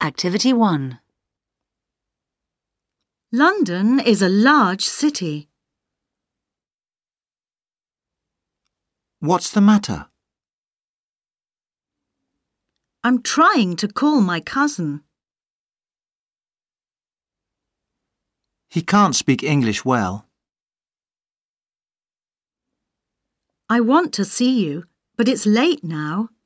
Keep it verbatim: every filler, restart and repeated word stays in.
Activity one. London is a large city. What's the matter? I'm trying to call my cousin. He can't speak English well. I want to see you, but it's late now.